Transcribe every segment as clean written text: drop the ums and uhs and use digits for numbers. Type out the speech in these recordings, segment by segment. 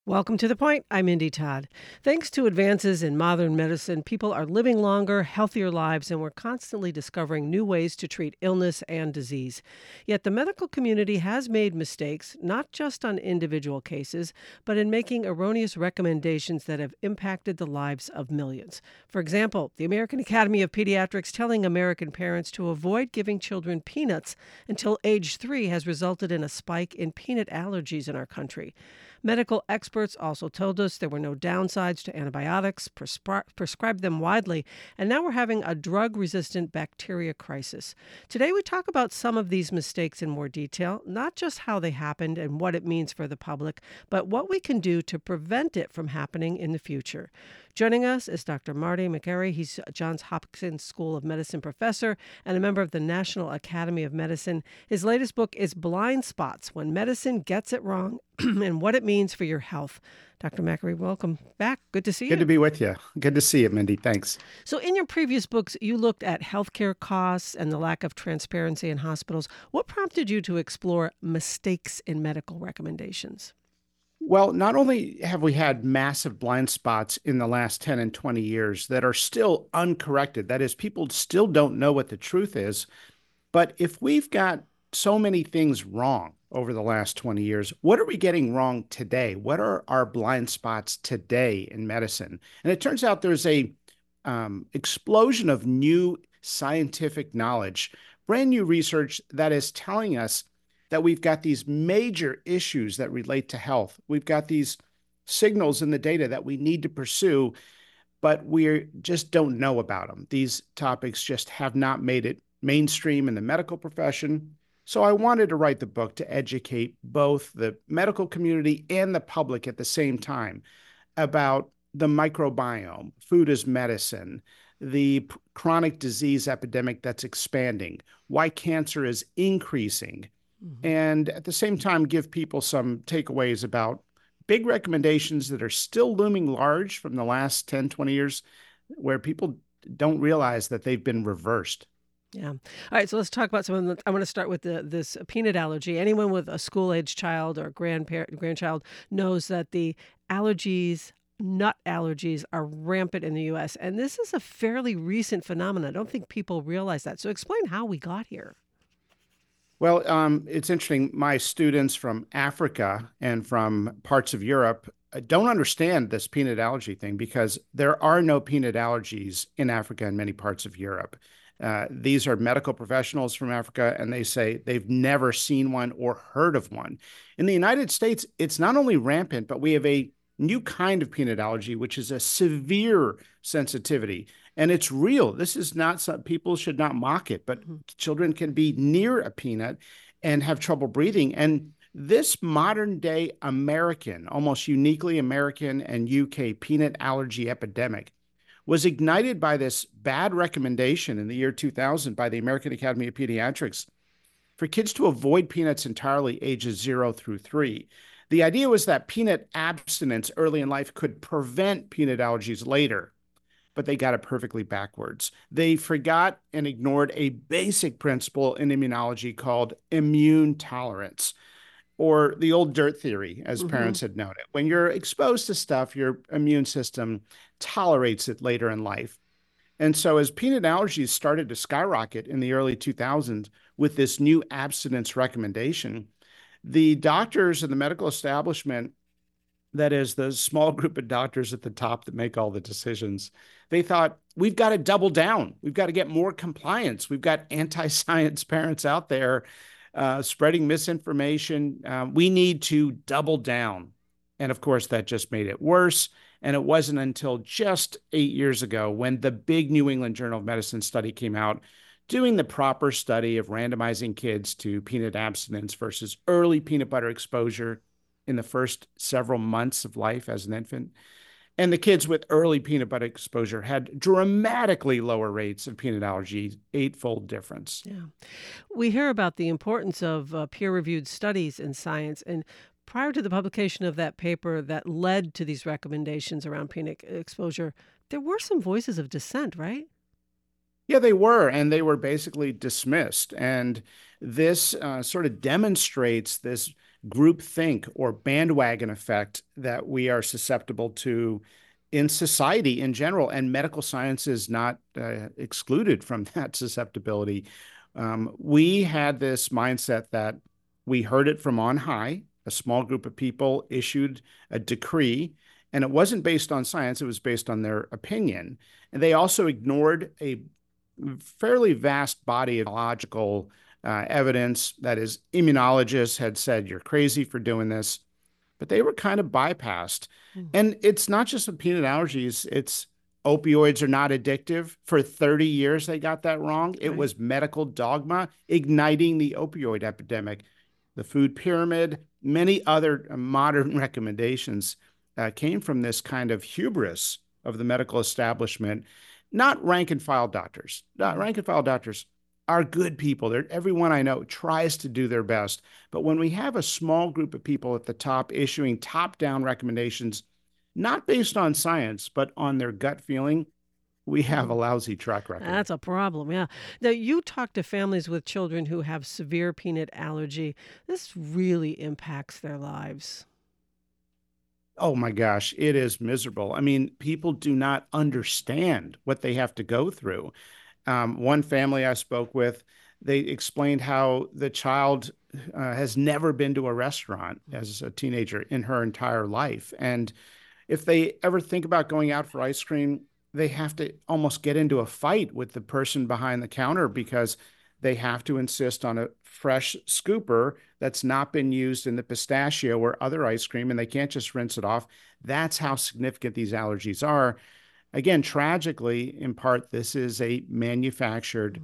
Welcome to The Point. I'm Indy Todd. Thanks to advances in modern medicine, people are living longer, healthier lives, and we're constantly discovering new ways to treat illness and disease. Yet the medical community has made mistakes, not just on individual cases, but in making erroneous recommendations that have impacted the lives of millions. For example, the American Academy of Pediatrics telling American parents to avoid giving children peanuts until age 3 has resulted in a spike in peanut allergies in our country. Medical experts also told us there were no downsides to antibiotics, prescribed them widely, and now we're having a drug-resistant bacteria crisis. Today we talk about some of these mistakes in more detail, not just how they happened and what it means for the public, but what we can do to prevent it from happening in the future. Joining us is Dr. Marty Makary. He's Johns Hopkins School of Medicine professor and a member of the National Academy of Medicine. His latest book is Blind Spots: When Medicine Gets It Wrong and What It Means for Your Health. Dr. Makary, welcome back. Good to see you. Good to be with you. Good to see you, Mindy. Thanks. So in your previous books, you looked at healthcare costs and the lack of transparency in hospitals. What prompted you to explore mistakes in medical recommendations? Well, not only have we had massive blind spots in the last 10 and 20 years that are still uncorrected, that is, people still don't know what the truth is, but if we've got so many things wrong over the last 20 years, what are we getting wrong today? What are our blind spots today in medicine? And it turns out there's a explosion of new scientific knowledge, brand new research that is telling us that we've got these major issues that relate to health. We've got these signals in the data that we need to pursue, but we just don't know about them. These topics just have not made it mainstream in the medical profession. So I wanted to write the book to educate both the medical community and the public at the same time about the microbiome, food as medicine, the chronic disease epidemic that's expanding, why cancer is increasing, and at the same time give people some takeaways about big recommendations that are still looming large from the last 10, 20 years where people don't realize that they've been reversed. Yeah. All right. So let's talk about some of them. I want to start with this peanut allergy. Anyone with a school-age child or grandchild knows that the nut allergies are rampant in the U.S. And this is a fairly recent phenomenon. I don't think people realize that. So explain how we got here. Well, it's interesting. My students from Africa and from parts of Europe don't understand this peanut allergy thing because there are no peanut allergies in Africa and many parts of Europe. These are medical professionals from Africa, and they say they've never seen one or heard of one. In the United States, it's not only rampant, but we have a new kind of peanut allergy, which is a severe sensitivity. And it's real. This is not something people should not mock it, but children can be near a peanut and have trouble breathing. And this modern day American, almost uniquely American and UK peanut allergy epidemic was ignited by this bad recommendation in the year 2000 by the American Academy of Pediatrics for kids to avoid peanuts entirely ages 0 through 3. The idea was that peanut abstinence early in life could prevent peanut allergies later, but they got it perfectly backwards. They forgot and ignored a basic principle in immunology called immune tolerance, or the old dirt theory, as parents had noted. When you're exposed to stuff, your immune system tolerates it later in life. And so as peanut allergies started to skyrocket in the early 2000s with this new abstinence recommendation, the doctors in the medical establishment, that is the small group of doctors at the top that make all the decisions, they thought, we've got to double down. We've got to get more compliance. We've got anti-science parents out there spreading misinformation. We need to double down. And of course, that just made it worse. And it wasn't until just 8 years ago when the big New England Journal of Medicine study came out, doing the proper study of randomizing kids to peanut abstinence versus early peanut butter exposure in the first several months of life as an infant. And the kids with early peanut butter exposure had dramatically lower rates of peanut allergy, 8-fold difference. Yeah. We hear about the importance of peer-reviewed studies in science. And prior to the publication of that paper that led to these recommendations around peanut exposure, there were some voices of dissent, right? Yeah, they were, and they were basically dismissed. And this sort of demonstrates this groupthink or bandwagon effect that we are susceptible to in society in general, and medical science is not excluded from that susceptibility. We had this mindset that we heard it from on high. A small group of people issued a decree, and it wasn't based on science, it was based on their opinion. And they also ignored a fairly vast body of biological evidence. That is, immunologists had said, you're crazy for doing this, but they were kind of bypassed. And it's not just with peanut allergies, it's opioids are not addictive. For 30 years, they got that wrong. It was medical dogma igniting the opioid epidemic. The food pyramid, many other modern recommendations came from this kind of hubris of the medical establishment, not rank and file doctors. Rank and file doctors are good people. Everyone I know tries to do their best. But when we have a small group of people at the top issuing top-down recommendations, not based on science, but on their gut feeling, we have a lousy track record. That's a problem, yeah. Now, you talk to families with children who have severe peanut allergy. This really impacts their lives. Oh my gosh, it is miserable. I mean, people do not understand what they have to go through. One family I spoke with, they explained how the child has never been to a restaurant as a teenager in her entire life. And if they ever think about going out for ice cream, they have to almost get into a fight with the person behind the counter because they have to insist on a fresh scooper that's not been used in the pistachio or other ice cream, and they can't just rinse it off. That's how significant these allergies are. Again, tragically, in part, this is a manufactured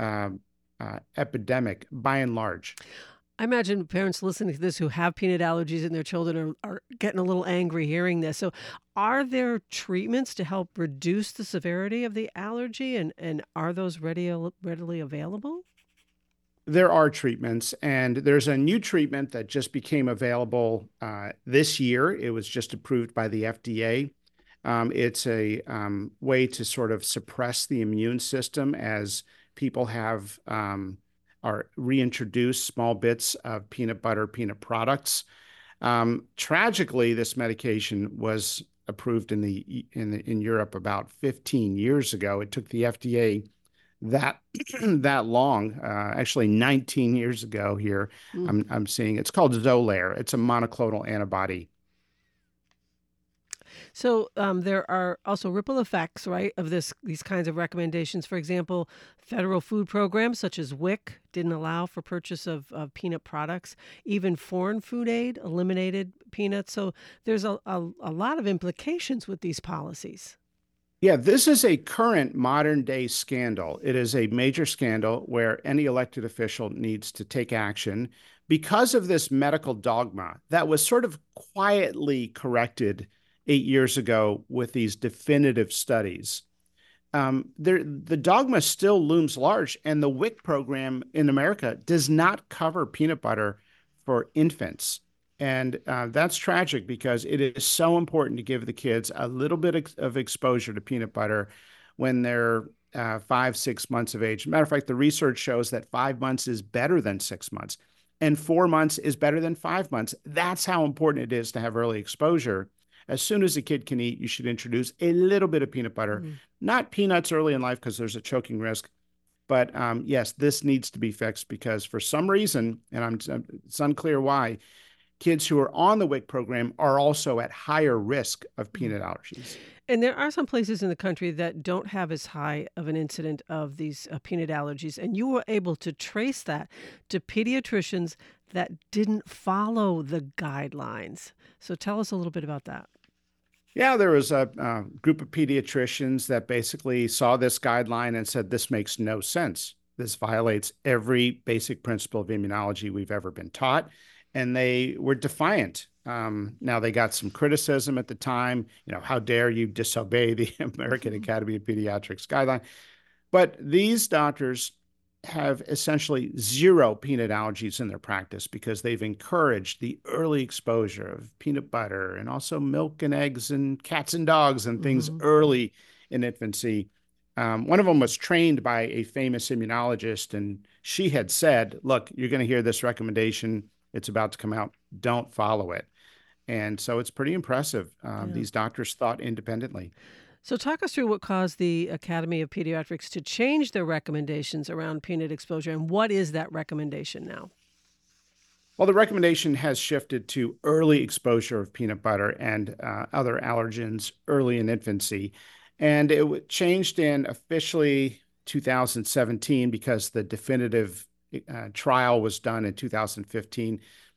epidemic by and large. I imagine parents listening to this who have peanut allergies and their children are getting a little angry hearing this. So are there treatments to help reduce the severity of the allergy, and are those readily available? There are treatments, and there's a new treatment that just became available this year. It was just approved by the FDA. It's a way to sort of suppress the immune system as people have are reintroduced small bits of peanut butter, peanut products. Tragically, this medication was approved in Europe about 15 years ago. It took the FDA that long, actually 19 years ago here. I'm seeing it's called Xolair. It's a monoclonal antibody. So there are also ripple effects, right, of these kinds of recommendations. For example, federal food programs such as WIC didn't allow for purchase of peanut products. Even foreign food aid eliminated peanuts. So there's a lot of implications with these policies. Yeah, this is a current modern day scandal. It is a major scandal where any elected official needs to take action because of this medical dogma that was sort of quietly corrected 8 years ago with these definitive studies. The dogma still looms large, and the WIC program in America does not cover peanut butter for infants. And that's tragic because it is so important to give the kids a little bit of exposure to peanut butter when they're 5, 6 months of age. Matter of fact, the research shows that 5 months is better than 6 months, and 4 months is better than 5 months. That's how important it is to have early exposure. As soon as a kid can eat, you should introduce a little bit of peanut butter, not peanuts early in life because there's a choking risk. But yes, this needs to be fixed because for some reason, and it's unclear why, kids who are on the WIC program are also at higher risk of peanut allergies. And there are some places in the country that don't have as high of an incident of these peanut allergies. And you were able to trace that to pediatricians that didn't follow the guidelines. So tell us a little bit about that. Yeah, there was a group of pediatricians that basically saw this guideline and said, this makes no sense. This violates every basic principle of immunology we've ever been taught. And they were defiant. Now, they got some criticism at the time. How dare you disobey the American Academy of Pediatrics guideline? But these doctors have essentially zero peanut allergies in their practice because they've encouraged the early exposure of peanut butter and also milk and eggs and cats and dogs and things early in infancy. One of them was trained by a famous immunologist, and she had said, look, you're going to hear this recommendation it's about to come out. Don't follow it. And so it's pretty impressive. Yeah. These doctors thought independently. So, talk us through what caused the Academy of Pediatrics to change their recommendations around peanut exposure, and what is that recommendation now? Well, the recommendation has shifted to early exposure of peanut butter and other allergens early in infancy. And it changed in officially 2017 because the definitive trial was done in 2015.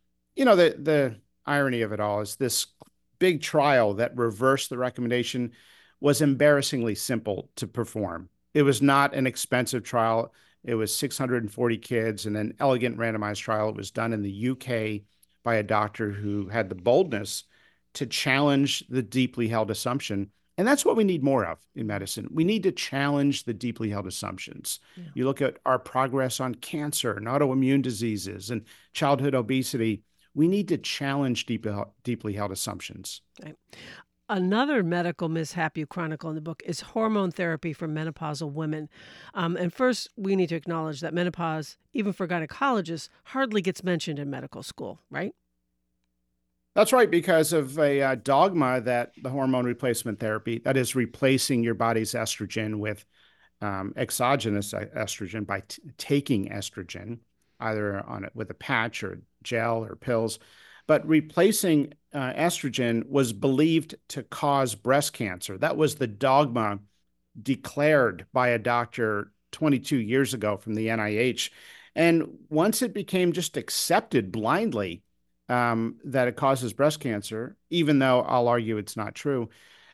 The irony of it all is this big trial that reversed the recommendation was embarrassingly simple to perform. It was not an expensive trial. It was 640 kids in an elegant randomized trial. It was done in the UK by a doctor who had the boldness to challenge the deeply held assumption. And that's what we need more of in medicine. We need to challenge the deeply held assumptions. Yeah. You look at our progress on cancer and autoimmune diseases and childhood obesity. We need to challenge deeply held assumptions. Right. Another medical mishap you chronicle in the book is hormone therapy for menopausal women. And first, we need to acknowledge that menopause, even for gynecologists, hardly gets mentioned in medical school, right? That's right, because of a dogma that the hormone replacement therapy, that is replacing your body's estrogen with exogenous estrogen by taking estrogen, either on it with a patch or gel or pills. But replacing estrogen was believed to cause breast cancer. That was the dogma declared by a doctor 22 years ago from the NIH. And once it became just accepted blindly that it causes breast cancer, even though I'll argue it's not true,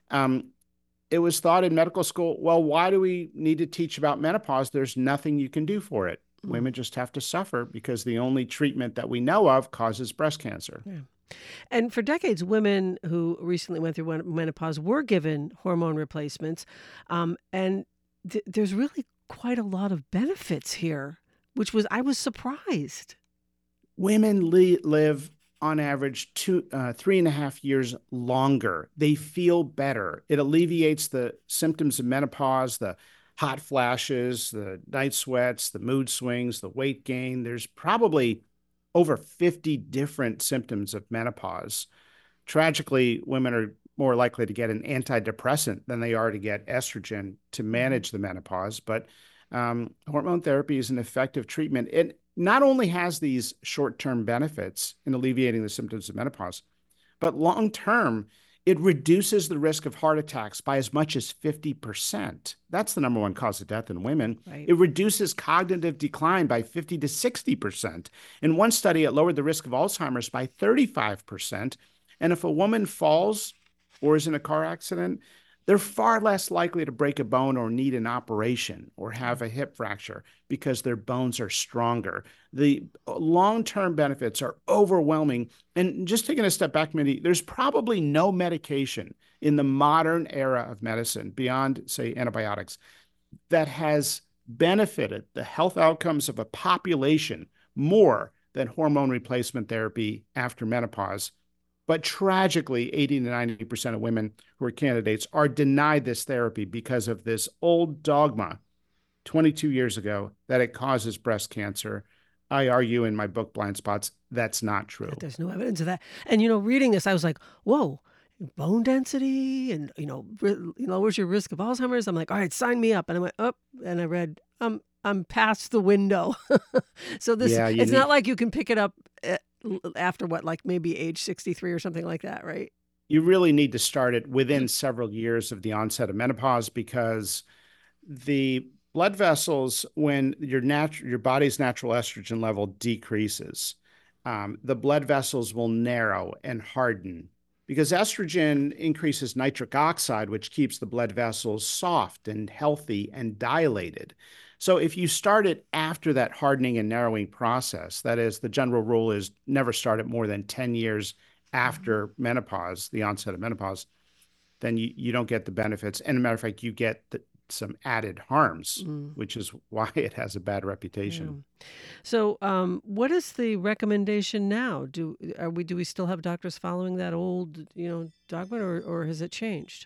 it was thought in medical school, well, why do we need to teach about menopause? There's nothing you can do for it. Women just have to suffer because the only treatment that we know of causes breast cancer. Yeah. And for decades, women who recently went through menopause were given hormone replacements. And there's really quite a lot of benefits here, I was surprised. Women live on average 3.5 years longer. They feel better. It alleviates the symptoms of menopause, the hot flashes, the night sweats, the mood swings, the weight gain. There's probably over 50 different symptoms of menopause. Tragically, women are more likely to get an antidepressant than they are to get estrogen to manage the menopause. But hormone therapy is an effective treatment. It not only has these short-term benefits in alleviating the symptoms of menopause, but long-term, it reduces the risk of heart attacks by as much as 50%. That's the number one cause of death in women. Right. It reduces cognitive decline by 50 to 60%. In one study, it lowered the risk of Alzheimer's by 35%. And if a woman falls or is in a car accident, they're far less likely to break a bone or need an operation or have a hip fracture because their bones are stronger. The long-term benefits are overwhelming. And just taking a step back, Mindy, there's probably no medication in the modern era of medicine beyond, say, antibiotics that has benefited the health outcomes of a population more than hormone replacement therapy after menopause. But tragically, 80 to 90% of women who are candidates are denied this therapy because of this old dogma 22 years ago that it causes breast cancer. I argue in my book, Blind Spots, that's not true. There's no evidence of that. And, reading this, I was like, whoa, bone density and, lowers your risk of Alzheimer's. I'm like, all right, sign me up. And I went up and I read, I'm past the window. So it's not like you can pick it up after maybe age 63 or something like that, right? You really need to start it within several years of the onset of menopause because the blood vessels, when your body's natural estrogen level decreases, the blood vessels will narrow and harden because estrogen increases nitric oxide, which keeps the blood vessels soft and healthy and dilated. So if you start it after that hardening and narrowing process, that is, the general rule is never start it more than 10 years after menopause, the onset of menopause, then you don't get the benefits. And as a matter of fact, you get some added harms, which is why it has a bad reputation. Yeah. So what is the recommendation now? Do we still have doctors following that old, dogma or has it changed?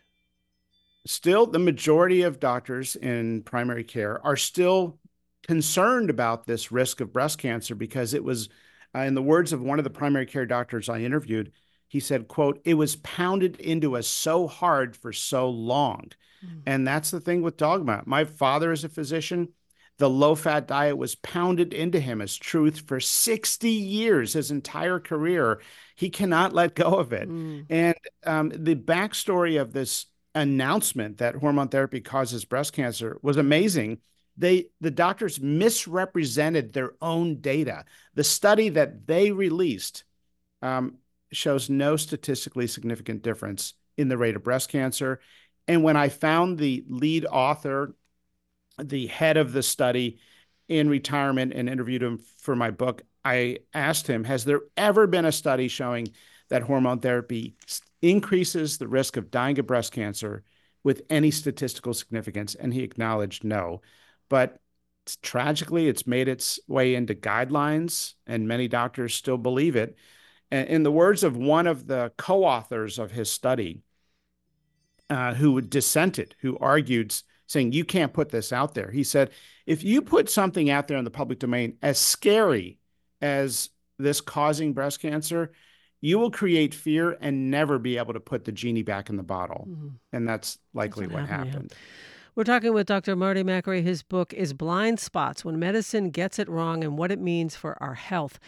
Still, the majority of doctors in primary care are still concerned about this risk of breast cancer because it was In the words of one of the primary care doctors I interviewed, he said, quote, "It was pounded into us so hard for so long." Mm. And that's the thing with dogma. My father is a physician. The low-fat diet was pounded into him as truth for 60 years, his entire career. He cannot let go of it. Mm. And the backstory of this announcement that hormone therapy causes breast cancer was amazing. The doctors misrepresented their own data. The study that they released shows no statistically significant difference in the rate of breast cancer. And when I found the lead author, the head of the study, in retirement and interviewed him for my book, I asked him, has there ever been a study showing that hormone therapy increases the risk of dying of breast cancer with any statistical significance? And he acknowledged no. But tragically, it's made its way into guidelines, and many doctors still believe it. And in the words of one of the co-authors of his study, who dissented, who argued, saying, you can't put this out there. He said, if you put something out there in the public domain as scary as this causing breast cancer, you will create fear and never be able to put the genie back in the bottle. Mm-hmm. And that's likely what happened. Yeah. We're talking with Dr. Marty Makary. His book is Blind Spots: When Medicine Gets It Wrong and What It Means for Our Health.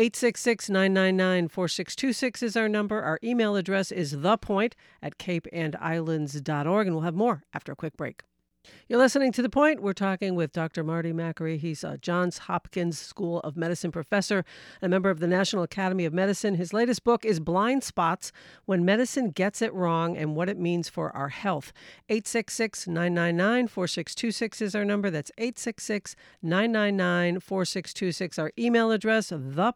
866-999-4626 is our number. Our email address is thepoint@capeandislands.org, and we'll have more after a quick break. You're listening to The Point. We're talking with Dr. Marty Makary. He's a Johns Hopkins School of Medicine professor, a member of the National Academy of Medicine. His latest book is Blind Spots: When Medicine Gets It Wrong and What It Means for Our Health. 866-999-4626 is our number. That's 866-999-4626. Our email address,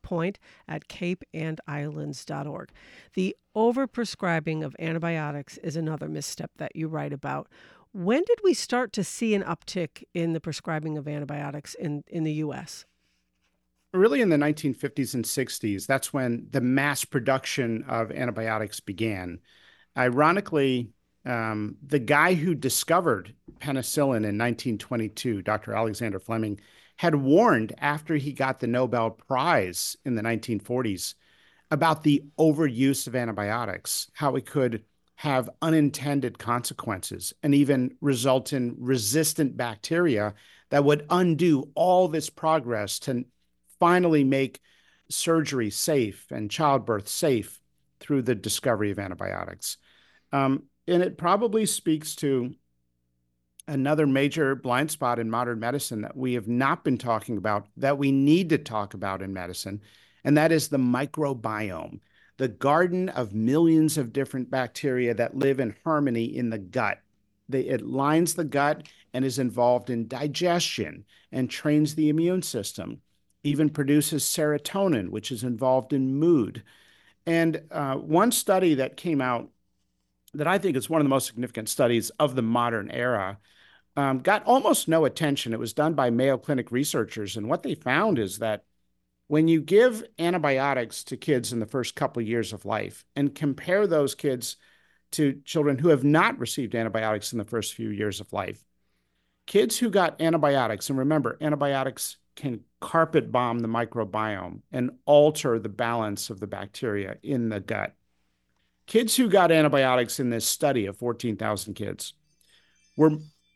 thepoint@capeandislands.org. The overprescribing of antibiotics is another misstep that you write about. When did we start to see an uptick in the prescribing of antibiotics in the U.S.? Really in the 1950s and 60s, that's when the mass production of antibiotics began. Ironically, the guy who discovered penicillin in 1922, Dr. Alexander Fleming, had warned after he got the Nobel Prize in the 1940s about the overuse of antibiotics, how it could have unintended consequences and even result in resistant bacteria that would undo all this progress to finally make surgery safe and childbirth safe through the discovery of antibiotics. And it probably speaks to another major blind spot in modern medicine that we have not been talking about, that we need to talk about in medicine, and that is the microbiome, the garden of millions of different bacteria that live in harmony in the gut. It lines the gut and is involved in digestion and trains the immune system, even produces serotonin, which is involved in mood. And one study that came out that I think is one of the most significant studies of the modern era got almost no attention. It was done by Mayo Clinic researchers. And what they found is that when you give antibiotics to kids in the first couple of years of life and compare those kids to children who have not received antibiotics in the first few years of life, kids who got antibiotics, and remember, antibiotics can carpet bomb the microbiome and alter the balance of the bacteria in the gut. Kids who got antibiotics in this study of 14,000 kids were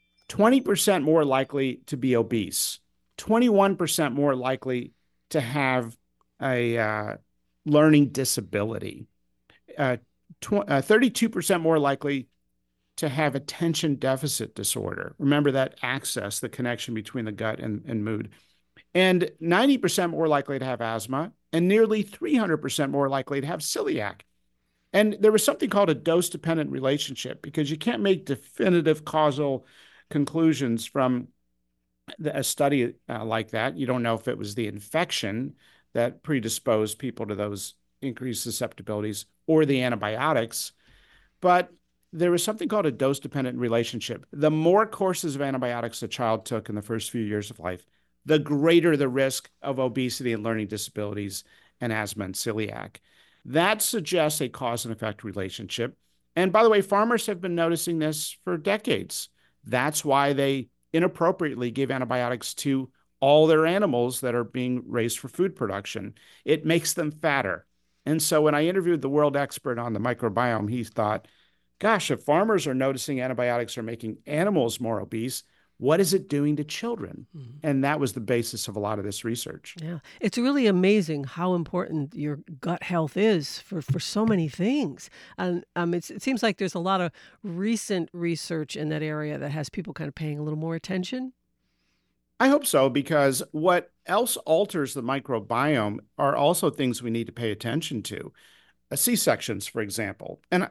20% more likely to be obese, 21% more likely to have a learning disability, 32% more likely to have attention deficit disorder. Remember that axis, the connection between the gut and mood. And 90% more likely to have asthma, and nearly 300% more likely to have celiac. And there was something called a dose-dependent relationship, because you can't make definitive causal conclusions from a study like that. You don't know if it was the infection that predisposed people to those increased susceptibilities or the antibiotics, but there was something called a dose-dependent relationship. The more courses of antibiotics a child took in the first few years of life, the greater the risk of obesity and learning disabilities and asthma and celiac. That suggests a cause and effect relationship. And by the way, farmers have been noticing this for decades. That's why they inappropriately give antibiotics to all their animals that are being raised for food production. It makes them fatter. And so when I interviewed the world expert on the microbiome, he thought, gosh, if farmers are noticing antibiotics are making animals more obese, what is it doing to children? Mhm. And that was the basis of a lot of this research. Yeah, it's really amazing how important your gut health is for so many things. And it seems like there's a lot of recent research in that area that has people kind of paying a little more attention. I hope so, because what else alters the microbiome are also things we need to pay attention to. C-sections, for example. And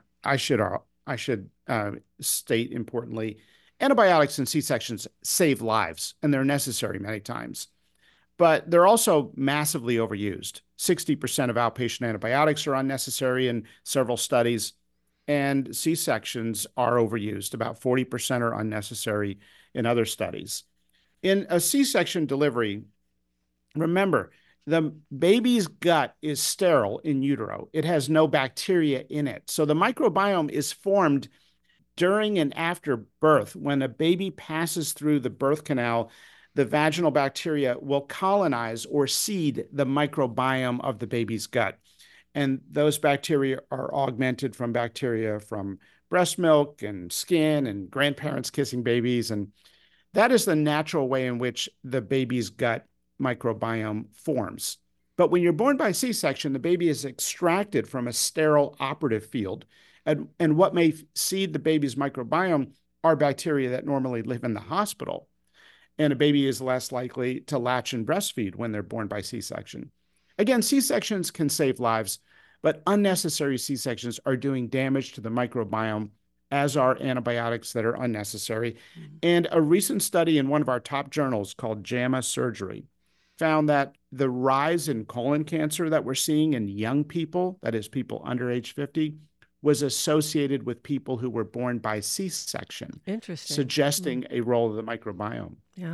I should state importantly, antibiotics and C-sections save lives, and they're necessary many times. But they're also massively overused. 60% of outpatient antibiotics are unnecessary in several studies, and C-sections are overused. About 40% are unnecessary in other studies. In a C-section delivery, remember, the baby's gut is sterile in utero. It has no bacteria in it. So the microbiome is formed during and after birth. When a baby passes through the birth canal, the vaginal bacteria will colonize or seed the microbiome of the baby's gut. And those bacteria are augmented from bacteria from breast milk and skin and grandparents kissing babies. And that is the natural way in which the baby's gut microbiome forms. But when you're born by C-section, the baby is extracted from a sterile operative field. And what may seed the baby's microbiome are bacteria that normally live in the hospital. And a baby is less likely to latch and breastfeed when they're born by C-section. Again, C-sections can save lives, but unnecessary C-sections are doing damage to the microbiome, as are antibiotics that are unnecessary. Mm-hmm. And a recent study in one of our top journals called JAMA Surgery found that the rise in colon cancer that we're seeing in young people, that is people under age 50, was associated with people who were born by C-section. Interesting. Suggesting a role of the microbiome. Yeah.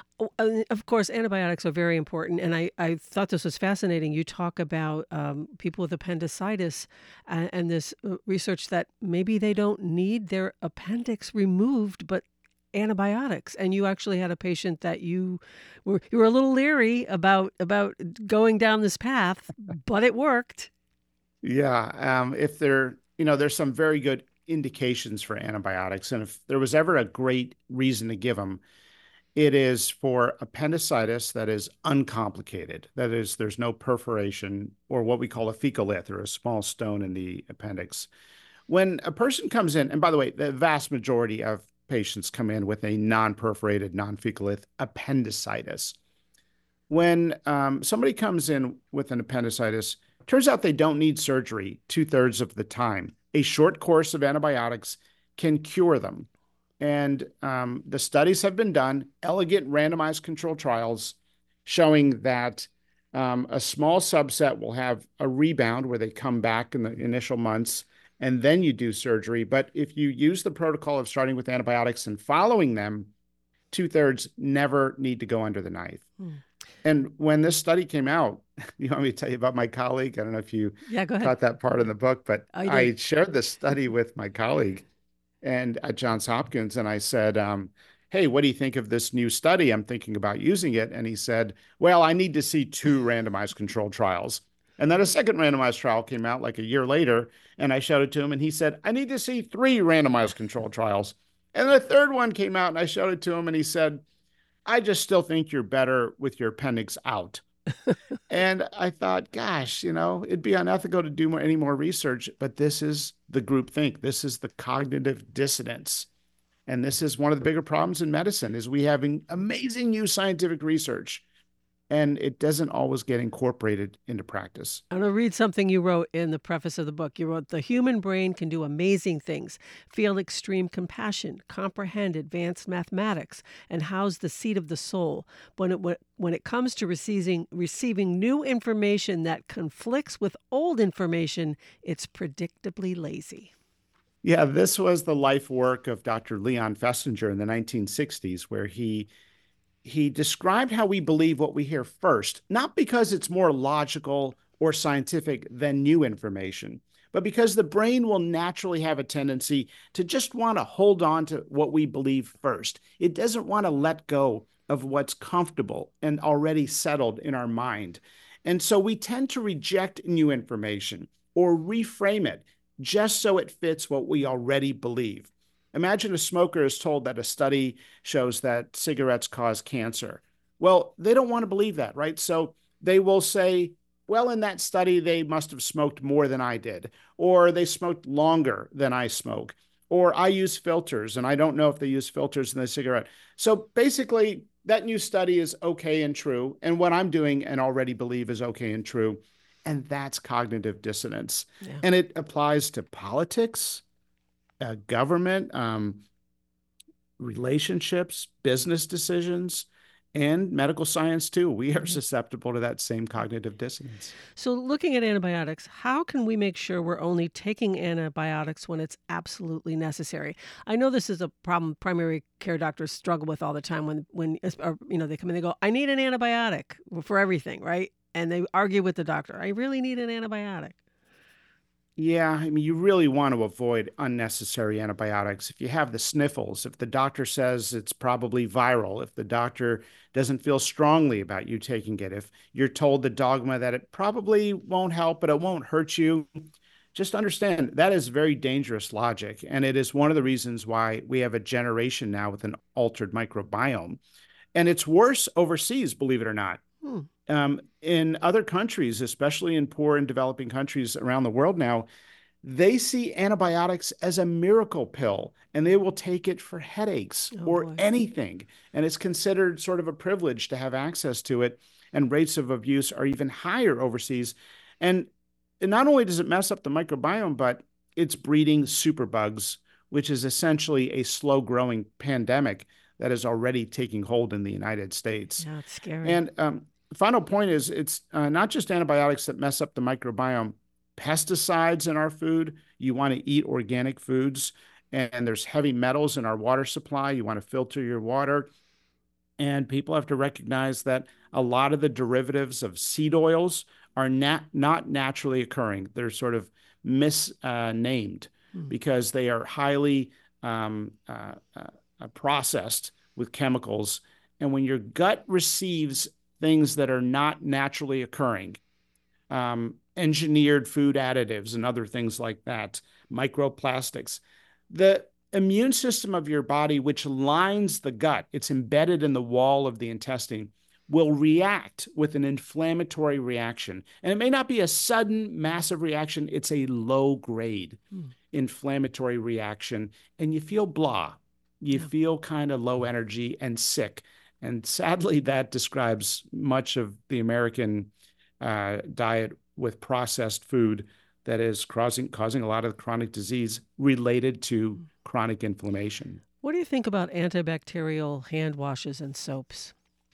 Of course, antibiotics are very important. And I thought this was fascinating. You talk about people with appendicitis and this research that maybe they don't need their appendix removed, but antibiotics. And you actually had a patient that you were a little leery about going down this path, but it worked. Yeah. If there's some very good indications for antibiotics. And if there was ever a great reason to give them, it is for appendicitis that is uncomplicated. That is, there's no perforation or what we call a fecalith, or a small stone in the appendix. When a person comes in, and by the way, the vast majority of patients come in with a non-perforated, non-fecalith appendicitis. When somebody comes in with an appendicitis, turns out they don't need surgery 2/3 of the time. A short course of antibiotics can cure them. And the studies have been done, elegant randomized controlled trials, showing that a small subset will have a rebound where they come back in the initial months, and then you do surgery. But if you use the protocol of starting with antibiotics and following them, 2/3 never need to go under the knife. And when this study came out, you want me to tell you about my colleague? I don't know if you caught that part in the book, but I shared this study with my colleague and at Johns Hopkins, and I said, hey, what do you think of this new study? I'm thinking about using it. And he said, well, I need to see 2 randomized controlled trials. And then a second randomized trial came out like a year later, and I showed it to him, and he said, I need to see 3 randomized controlled trials. And the third one came out, and I showed it to him, and he said, I just still think you're better with your appendix out. And I thought, gosh, it'd be unethical to do any more research, but this is the groupthink. This is the cognitive dissonance. And this is one of the bigger problems in medicine, is we have amazing new scientific research, and it doesn't always get incorporated into practice. I'm going to read something you wrote in the preface of the book. You wrote, the human brain can do amazing things, feel extreme compassion, comprehend advanced mathematics, and house the seat of the soul. When it comes to receiving new information that conflicts with old information, it's predictably lazy. Yeah, this was the life work of Dr. Leon Festinger in the 1960s, where he described how we believe what we hear first, not because it's more logical or scientific than new information, but because the brain will naturally have a tendency to just want to hold on to what we believe first. It doesn't want to let go of what's comfortable and already settled in our mind. And so we tend to reject new information or reframe it just so it fits what we already believe. Imagine a smoker is told that a study shows that cigarettes cause cancer. Well, they don't want to believe that, right? So they will say, well, in that study, they must have smoked more than I did, or they smoked longer than I smoke, or I use filters and I don't know if they use filters in the cigarette. So basically, that new study is okay and true. And what I'm doing and already believe is okay and true. And that's cognitive dissonance. Yeah. And it applies to politics, government, relationships, business decisions, and medical science too. We are susceptible to that same cognitive dissonance. So, looking at antibiotics, how can we make sure we're only taking antibiotics when it's absolutely necessary? I know this is a problem primary care doctors struggle with all the time when they come in and they go, I need an antibiotic for everything, right? And they argue with the doctor, I really need an antibiotic. Yeah, I mean, you really want to avoid unnecessary antibiotics. If you have the sniffles, if the doctor says it's probably viral, if the doctor doesn't feel strongly about you taking it, if you're told the dogma that it probably won't help, but it won't hurt you, just understand that is very dangerous logic. And it is one of the reasons why we have a generation now with an altered microbiome. And it's worse overseas, believe it or not. In other countries, especially in poor and developing countries around the world now, they see antibiotics as a miracle pill and they will take it for headaches or anything. And it's considered sort of a privilege to have access to it. And rates of abuse are even higher overseas. And not only does it mess up the microbiome, but it's breeding superbugs, which is essentially a slow growing pandemic that is already taking hold in the United States. Yeah, it's scary. And the final point is it's not just antibiotics that mess up the microbiome. Pesticides in our food, you want to eat organic foods, and there's heavy metals in our water supply. You want to filter your water. And people have to recognize that a lot of the derivatives of seed oils are not naturally occurring. They're sort of misnamed because they are highly processed with chemicals. And when your gut receives things that are not naturally occurring, engineered food additives and other things like that, microplastics, the immune system of your body, which lines the gut, it's embedded in the wall of the intestine, will react with an inflammatory reaction. And it may not be a sudden, massive reaction. It's a low-grade inflammatory reaction. And you feel blah. You feel kind of low energy and sick. And sadly, that describes much of the American diet with processed food that is causing a lot of chronic disease related to chronic inflammation. What do you think about antibacterial hand washes and soaps?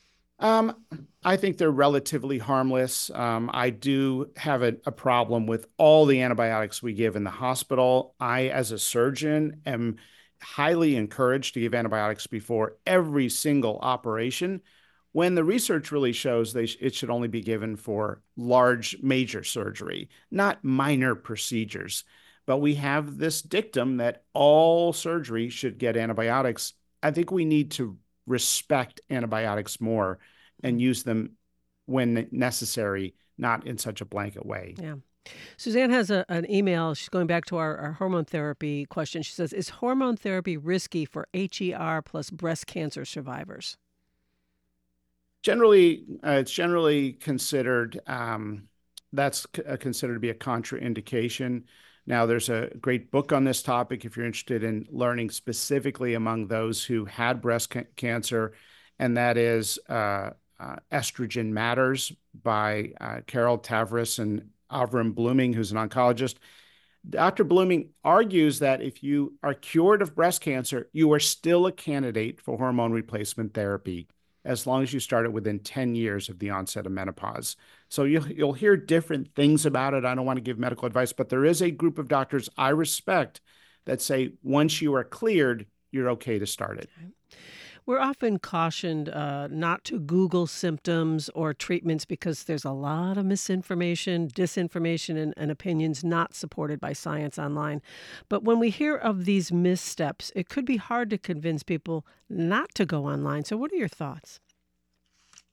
I think they're relatively harmless. I do have a problem with all the antibiotics we give in the hospital. I, as a surgeon, am highly encouraged to give antibiotics before every single operation, when the research really shows it should only be given for large, major surgery, not minor procedures. But we have this dictum that all surgery should get antibiotics. I think we need to respect antibiotics more and use them when necessary, not in such a blanket way. Yeah. Suzanne has an email. She's going back to our hormone therapy question. She says, is hormone therapy risky for HER plus breast cancer survivors? Generally, it's generally considered, that's considered to be a contraindication. Now, there's a great book on this topic if you're interested in learning specifically among those who had breast cancer, and that is Estrogen Matters by Carol Tavris and Avram Blooming, who's an oncologist. Dr. Blooming argues that if you are cured of breast cancer, you are still a candidate for hormone replacement therapy as long as you start it within 10 years of the onset of menopause. So you'll hear different things about it. I don't want to give medical advice, but there is a group of doctors I respect that say once you are cleared, you're okay to start it. We're often cautioned not to Google symptoms or treatments because there's a lot of misinformation, disinformation, and opinions not supported by science online. But when we hear of these missteps, it could be hard to convince people not to go online. So what are your thoughts?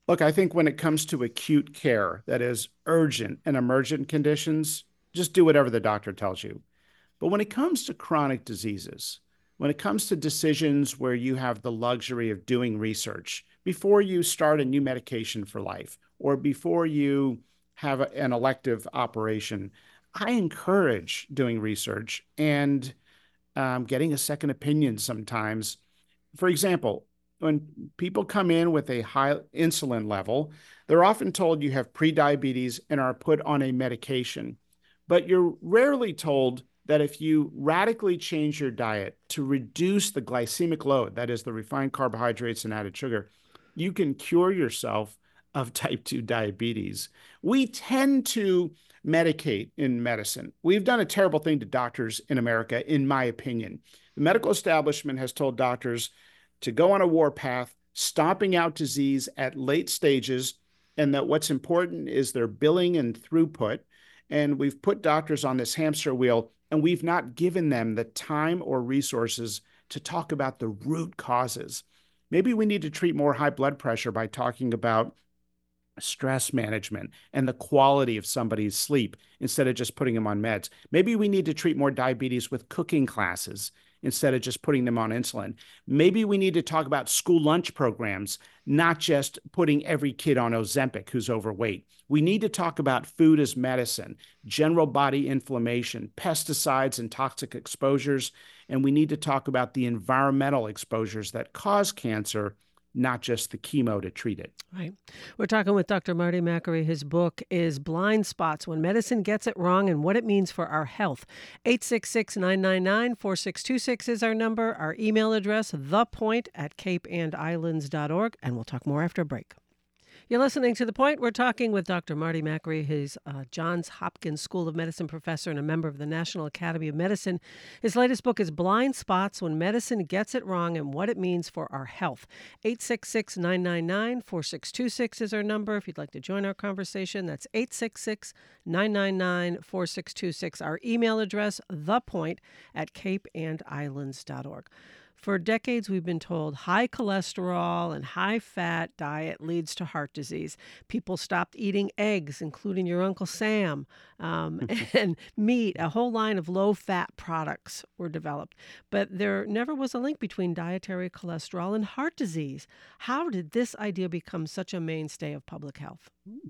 Look, I think when it comes to acute care, that is urgent and emergent conditions, just do whatever the doctor tells you. But when it comes to chronic diseases, when it comes to decisions where you have the luxury of doing research before you start a new medication for life or before you have an elective operation, I encourage doing research and getting a second opinion sometimes. For example, when people come in with a high insulin level, they're often told you have prediabetes and are put on a medication. But you're rarely told that if you radically change your diet to reduce the glycemic load, that is, the refined carbohydrates and added sugar, you can cure yourself of type 2 diabetes. We tend to medicate in medicine. We've done a terrible thing to doctors in America, in my opinion. The medical establishment has told doctors to go on a warpath, stomping out disease at late stages, and that what's important is their billing and throughput. And we've put doctors on this hamster wheel, and we've not given them the time or resources to talk about the root causes. Maybe we need to treat more high blood pressure by talking about stress management and the quality of somebody's sleep instead of just putting them on meds. Maybe we need to treat more diabetes with cooking classes instead of just putting them on insulin. Maybe we need to talk about school lunch programs, not just putting every kid on Ozempic who's overweight. We need to talk about food as medicine, general body inflammation, pesticides and toxic exposures, and we need to talk about the environmental exposures that cause cancer, not just the chemo to treat it. Right. We're talking with Dr. Marty Makary. His book is Blind Spots: When Medicine Gets It Wrong and What It Means for Our Health. 866-999-4626 is our number. Our email address, thepoint@capeandislands.org. And we'll talk more after a break. You're listening to The Point. We're talking with Dr. Marty Makary. He's Johns Hopkins School of Medicine professor and a member of the National Academy of Medicine. His latest book is Blind Spots: When Medicine Gets It Wrong and What It Means for Our Health. 866-999-4626 is our number. If you'd like to join our conversation, that's 866-999-4626. Our email address, thepoint@capeandislands.org. For decades, we've been told high cholesterol and high fat diet leads to heart disease. People stopped eating eggs, including your Uncle Sam, and meat. A whole line of low fat products were developed. But there never was a link between dietary cholesterol and heart disease. How did this idea become such a mainstay of public health?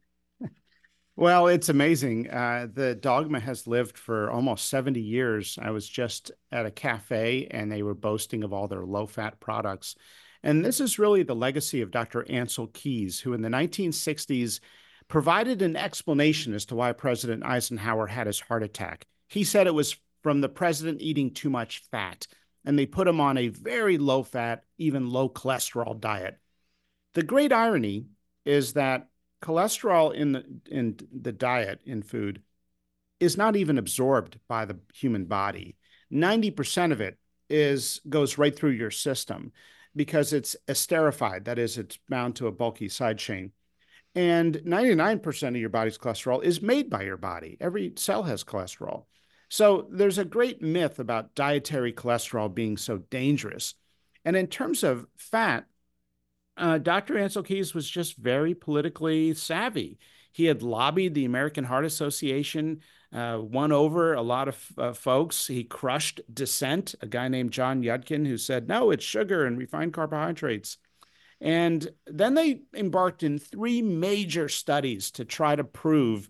Well, it's amazing. The dogma has lived for almost 70 years. I was just at a cafe and they were boasting of all their low-fat products. And this is really the legacy of Dr. Ancel Keys, who in the 1960s provided an explanation as to why President Eisenhower had his heart attack. He said it was from the president eating too much fat, and they put him on a very low-fat, even low-cholesterol diet. The great irony is that cholesterol in the diet, in food, is not even absorbed by the human body. 90% of it goes right through your system because it's esterified, that is, it's bound to a bulky side chain. And 99% of your body's cholesterol is made by your body. Every cell has cholesterol. So there's a great myth about dietary cholesterol being so dangerous. And in terms of fat, Dr. Ancel Keys was just very politically savvy. He had lobbied the American Heart Association, won over a lot of folks. He crushed dissent, a guy named John Yudkin who said, no, it's sugar and refined carbohydrates. And then they embarked in 3 major studies to try to prove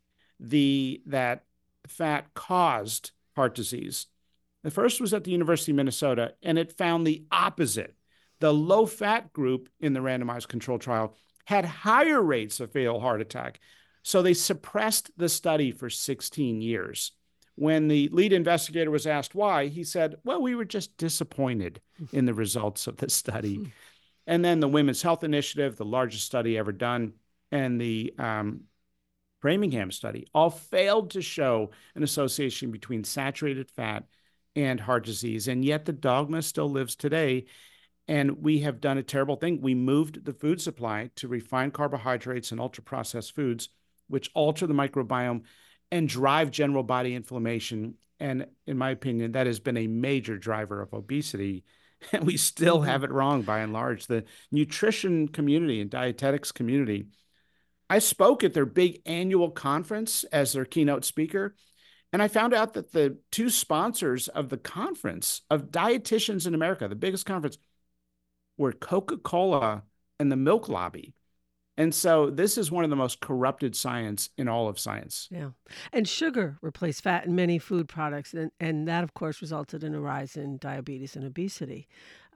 that fat caused heart disease. The first was at the University of Minnesota, and it found the opposite. The low-fat group in the randomized control trial had higher rates of fatal heart attack. So they suppressed the study for 16 years. When the lead investigator was asked why, he said, well, we were just disappointed in the results of the study. And then the Women's Health Initiative, the largest study ever done, and the Framingham study all failed to show an association between saturated fat and heart disease. And yet the dogma still lives today. And we have done a terrible thing. We moved the food supply to refined carbohydrates and ultra-processed foods, which alter the microbiome and drive general body inflammation. And in my opinion, that has been a major driver of obesity and we still Hmm. have it wrong by and large. The nutrition community and dietetics community, I spoke at their big annual conference as their keynote speaker, and I found out that the two sponsors of the conference of dietitians in America, the biggest conference, were Coca-Cola and the milk lobby. And so this is one of the most corrupted science in all of science. Yeah. And sugar replaced fat in many food products. And that, of course, resulted in a rise in diabetes and obesity.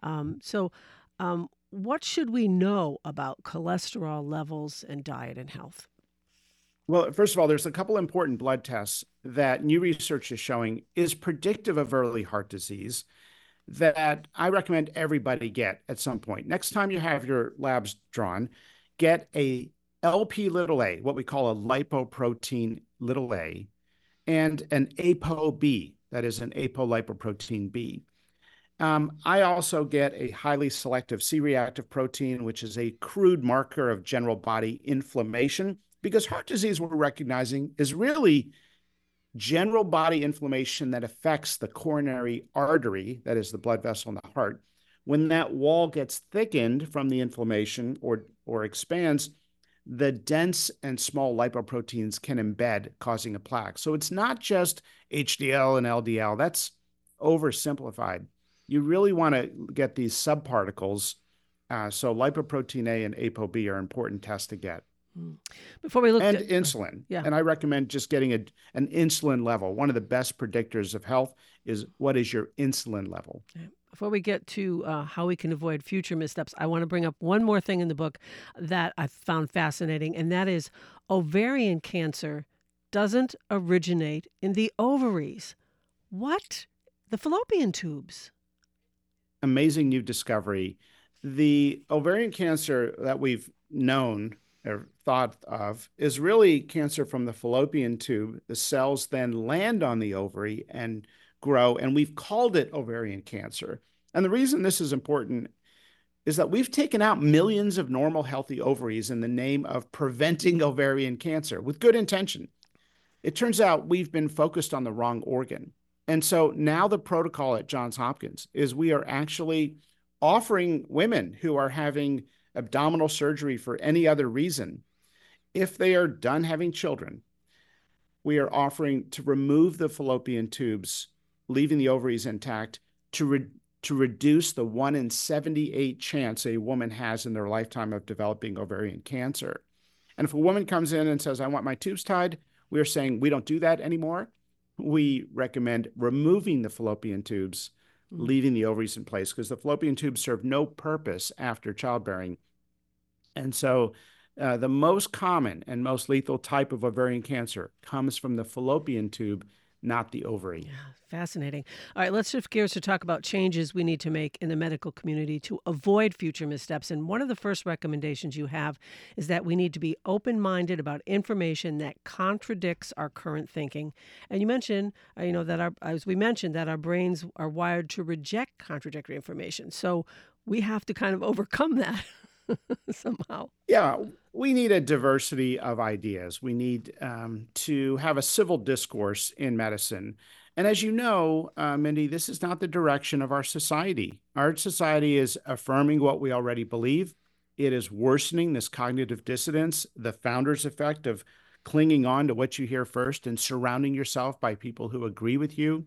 What should we know about cholesterol levels and diet and health? Well, first of all, there's a couple important blood tests that new research is showing is predictive of early heart disease that I recommend everybody get at some point. Next time you have your labs drawn, get a LP little a, what we call a lipoprotein little a, and an ApoB, that is an apolipoprotein B. I also get a highly selective C-reactive protein, which is a crude marker of general body inflammation, because heart disease, we're recognizing, is really general body inflammation that affects the coronary artery, that is the blood vessel in the heart. When that wall gets thickened from the inflammation or expands, the dense and small lipoproteins can embed, causing a plaque. So it's not just HDL and LDL. That's oversimplified. You really want to get these subparticles. So lipoprotein A and ApoB are important tests to get. Before we look and at insulin. Yeah. And I recommend just getting an insulin level. One of the best predictors of health is what is your insulin level. Before we get to how we can avoid future missteps, I want to bring up one more thing in the book that I found fascinating, and that is ovarian cancer doesn't originate in the ovaries. What? The fallopian tubes. Amazing new discovery. The ovarian cancer that we've known or thought of is really cancer from the fallopian tube. The cells then land on the ovary and grow, and we've called it ovarian cancer. And the reason this is important is that we've taken out millions of normal, healthy ovaries in the name of preventing ovarian cancer with good intention. It turns out we've been focused on the wrong organ. And so now the protocol at Johns Hopkins is we are actually offering women who are having abdominal surgery for any other reason, if they are done having children, we are offering to remove the fallopian tubes, leaving the ovaries intact, to reduce the 1 in 78 chance a woman has in their lifetime of developing ovarian cancer. And if a woman comes in and says, I want my tubes tied, we are saying we don't do that anymore. We recommend removing the fallopian tubes, leaving the ovaries in place, because the fallopian tubes serve no purpose after childbearing. And so the most common and most lethal type of ovarian cancer comes from the fallopian tube, not the ovary. Yeah, fascinating. All right, let's shift gears to talk about changes we need to make in the medical community to avoid future missteps. And one of the first recommendations you have is that we need to be open-minded about information that contradicts our current thinking. And you mentioned, as we mentioned, that our brains are wired to reject contradictory information. So we have to kind of overcome that. Somehow. Yeah, we need a diversity of ideas. We need to have a civil discourse in medicine. And as you know, Mindy, this is not the direction of our society. Our society is affirming what we already believe. It is worsening this cognitive dissonance, the founder's effect of clinging on to what you hear first and surrounding yourself by people who agree with you.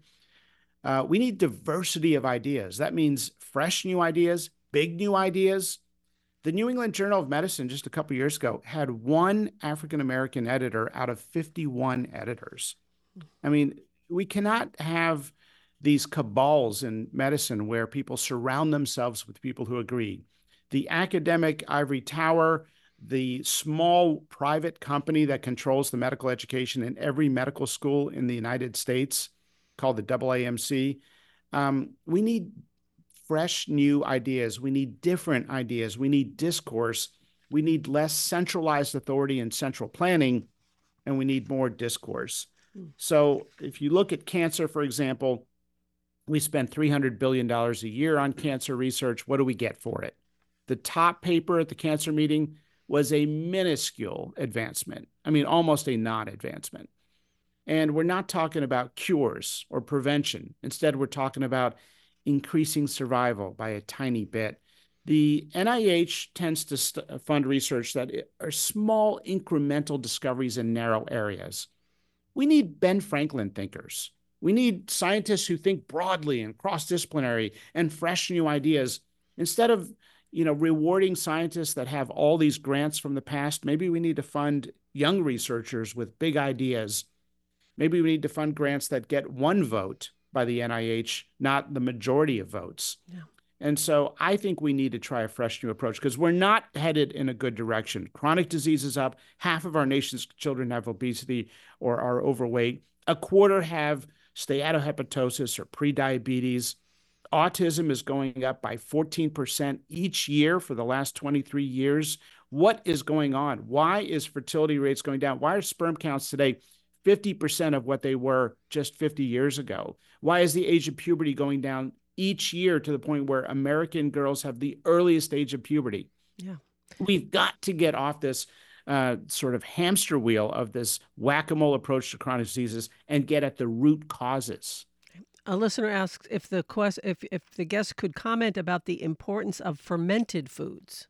We need diversity of ideas. That means fresh new ideas, big new ideas. The New England Journal of Medicine just a couple of years ago had one African-American editor out of 51 editors. I mean, we cannot have these cabals in medicine where people surround themselves with people who agree. The academic ivory tower, the small private company that controls the medical education in every medical school in the United States, called the AAMC, we need fresh new ideas. We need different ideas. We need discourse. We need less centralized authority and central planning, and we need more discourse. So if you look at cancer, for example, we spend $300 billion a year on cancer research. What do we get for it? The top paper at the cancer meeting was a minuscule advancement. I mean, almost a non-advancement. And we're not talking about cures or prevention. Instead, we're talking about increasing survival by a tiny bit. The NIH tends to fund research that are small incremental discoveries in narrow areas. We need Ben Franklin thinkers. We need scientists who think broadly and cross-disciplinary and fresh new ideas. Instead of, rewarding scientists that have all these grants from the past, maybe we need to fund young researchers with big ideas. Maybe we need to fund grants that get one vote by the NIH, not the majority of votes. Yeah. And so I think we need to try a fresh new approach because we're not headed in a good direction. Chronic disease is up. Half of our nation's children have obesity or are overweight. A quarter have steatohepatosis or prediabetes. Autism is going up by 14% each year for the last 23 years. What is going on? Why is fertility rates going down? Why are sperm counts today 50% of what they were just 50 years ago? Why is the age of puberty going down each year to the point where American girls have the earliest age of puberty? Yeah. We've got to get off this sort of hamster wheel of this whack-a-mole approach to chronic diseases and get at the root causes. A listener asks if the guest could comment about the importance of fermented foods.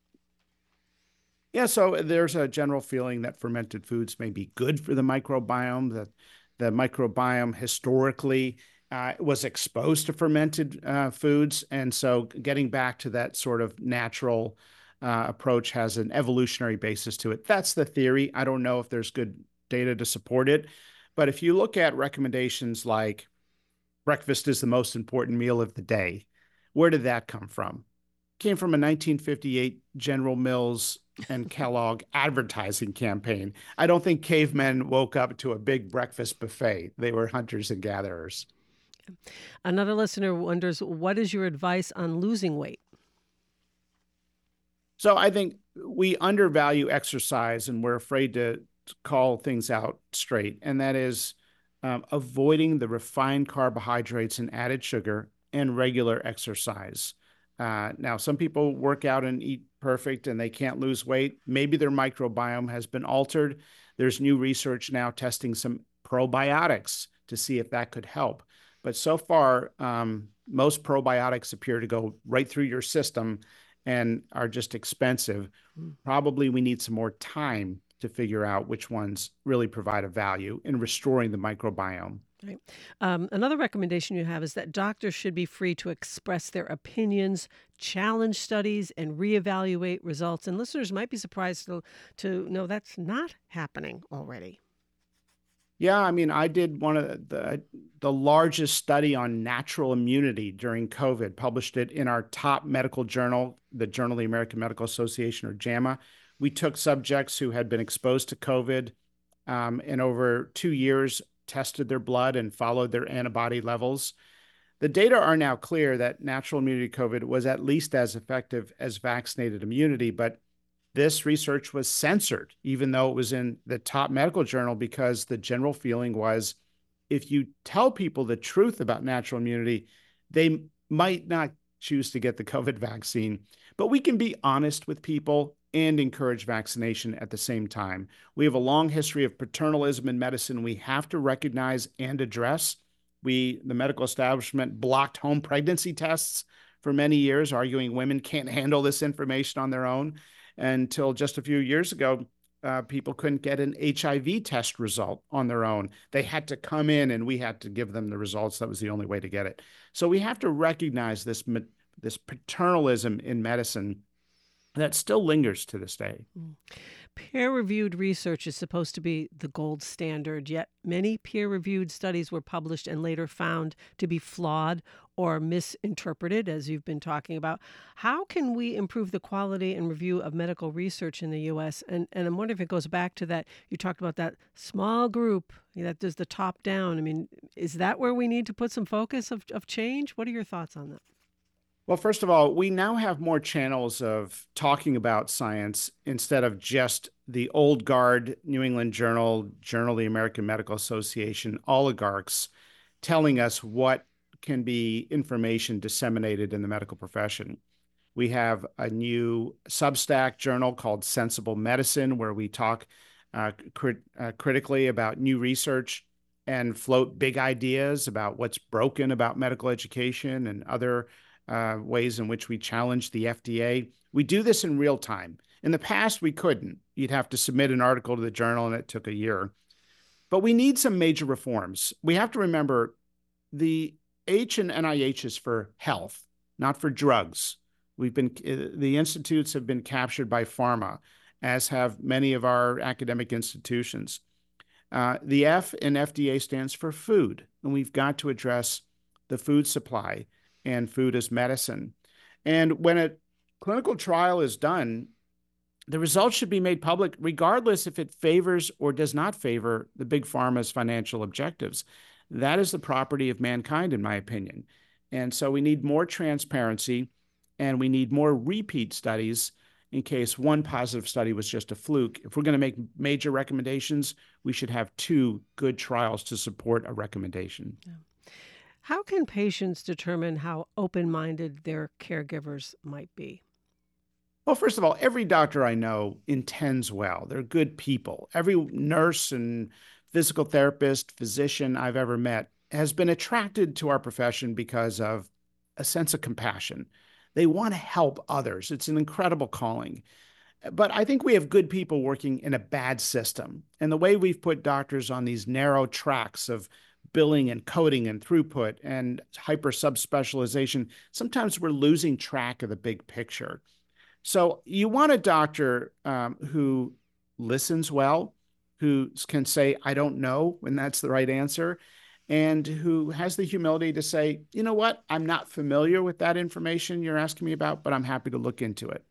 Yeah, so there's a general feeling that fermented foods may be good for the microbiome, that the microbiome historically was exposed to fermented foods. And so getting back to that sort of natural approach has an evolutionary basis to it. That's the theory. I don't know if there's good data to support it. But if you look at recommendations like breakfast is the most important meal of the day, where did that come from? It came from a 1958 General Mills and Kellogg advertising campaign. I don't think cavemen woke up to a big breakfast buffet. They were hunters and gatherers. Another listener wonders, what is your advice on losing weight? So I think we undervalue exercise and we're afraid to call things out straight. And that is avoiding the refined carbohydrates and added sugar and regular exercise. Now, some people work out and eat perfect and they can't lose weight. Maybe their microbiome has been altered. There's new research now testing some probiotics to see if that could help. But so far, most probiotics appear to go right through your system and are just expensive. Probably we need some more time to figure out which ones really provide a value in restoring the microbiome. Right. Another recommendation you have is that doctors should be free to express their opinions, challenge studies, and reevaluate results. And listeners might be surprised to know that's not happening already. Yeah, I mean, I did one of the largest study on natural immunity during COVID, published it in our top medical journal, the Journal of the American Medical Association, or JAMA. We took subjects who had been exposed to COVID and over 2 years tested their blood and followed their antibody levels. The data are now clear that natural immunity COVID was at least as effective as vaccinated immunity, but this research was censored, even though it was in the top medical journal, because the general feeling was if you tell people the truth about natural immunity, they might not choose to get the COVID vaccine. But we can be honest with people and encourage vaccination at the same time. We have a long history of paternalism in medicine we have to recognize and address. The medical establishment, blocked home pregnancy tests for many years, arguing women can't handle this information on their own. Until just a few years ago, people couldn't get an HIV test result on their own. They had to come in and we had to give them the results. That was the only way to get it. So we have to recognize this paternalism in medicine that still lingers to this day. Peer-reviewed research is supposed to be the gold standard, yet many peer-reviewed studies were published and later found to be flawed or misinterpreted, as you've been talking about. How can we improve the quality and review of medical research in the U.S.? And I'm wondering if it goes back to that, you talked about that small group that does the top down. I mean, is that where we need to put some focus of change? What are your thoughts on that? Well, first of all, we now have more channels of talking about science instead of just the old guard New England Journal, Journal of the American Medical Association, oligarchs telling us what can be information disseminated in the medical profession. We have a new Substack journal called Sensible Medicine, where we talk critically about new research. and float big ideas about what's broken about medical education and other ways in which we challenge the FDA. We do this in real time. In the past, we couldn't. You'd have to submit an article to the journal, and it took a year. But we need some major reforms. We have to remember the H in NIH is for health, not for drugs. The institutes have been captured by pharma, as have many of our academic institutions. The F in FDA stands for food, and we've got to address the food supply and food as medicine. And when a clinical trial is done, the results should be made public, regardless if it favors or does not favor the big pharma's financial objectives. That is the property of mankind, in my opinion. And so we need more transparency, and we need more repeat studies in case one positive study was just a fluke. If we're going to make major recommendations, we should have 2 good trials to support a recommendation. Yeah. How can patients determine how open-minded their caregivers might be? Well, first of all, every doctor I know intends well. They're good people. Every nurse and physical therapist, physician I've ever met has been attracted to our profession because of a sense of compassion. They want to help others. It's an incredible calling. But I think we have good people working in a bad system. And the way we've put doctors on these narrow tracks of billing and coding and throughput and hyper subspecialization, sometimes we're losing track of the big picture. So you want a doctor who listens well, who can say, I don't know, when that's the right answer, and who has the humility to say, you know what, I'm not familiar with that information you're asking me about, but I'm happy to look into it.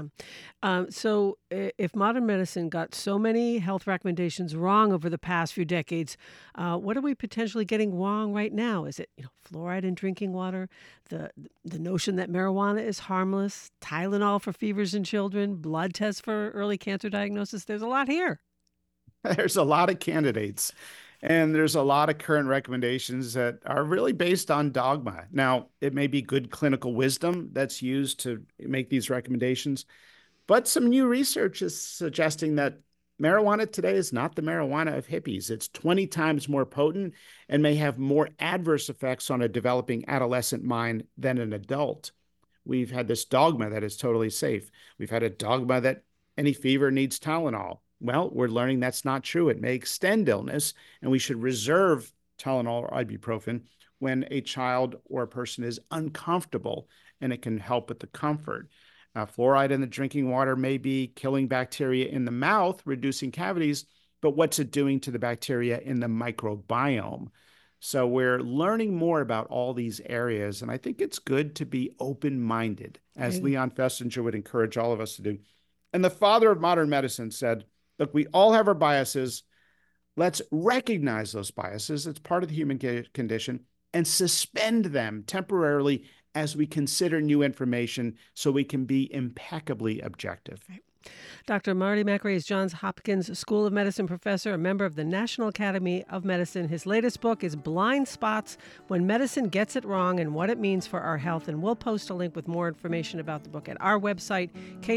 Yeah. So if modern medicine got so many health recommendations wrong over the past few decades, what are we potentially getting wrong right now? Is it fluoride in drinking water, the notion that marijuana is harmless, Tylenol for fevers in children, blood tests for early cancer diagnosis? There's a lot here. There's a lot of candidates. And there's a lot of current recommendations that are really based on dogma. Now, it may be good clinical wisdom that's used to make these recommendations, but some new research is suggesting that marijuana today is not the marijuana of hippies. It's 20 times more potent and may have more adverse effects on a developing adolescent mind than an adult. We've had this dogma that it's totally safe. We've had a dogma that any fever needs Tylenol. Well, we're learning that's not true. It may extend illness, and we should reserve Tylenol or ibuprofen when a child or a person is uncomfortable, and it can help with the comfort. Fluoride in the drinking water may be killing bacteria in the mouth, reducing cavities, but what's it doing to the bacteria in the microbiome? So we're learning more about all these areas, and I think it's good to be open-minded, as Leon Festinger would encourage all of us to do. And the father of modern medicine said, look, we all have our biases. Let's recognize those biases. It's part of the human condition, and suspend them temporarily as we consider new information so we can be impeccably objective. Right. Dr. Marty Makary is Johns Hopkins School of Medicine professor, a member of the National Academy of Medicine. His latest book is Blind Spots: When Medicine Gets It Wrong and What It Means for Our Health. And we'll post a link with more information about the book at our website,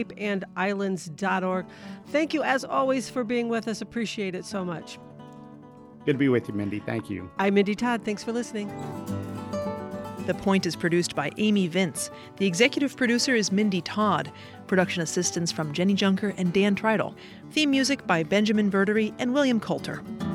capeandislands.org. Thank you, as always, for being with us. Appreciate it so much. Good to be with you, Mindy. Thank you. I'm Mindy Todd. Thanks for listening. The Point is produced by Amy Vince. The executive producer is Mindy Todd. Production assistance from Jenny Junker and Dan Treidel. Theme music by Benjamin Verdery and William Coulter.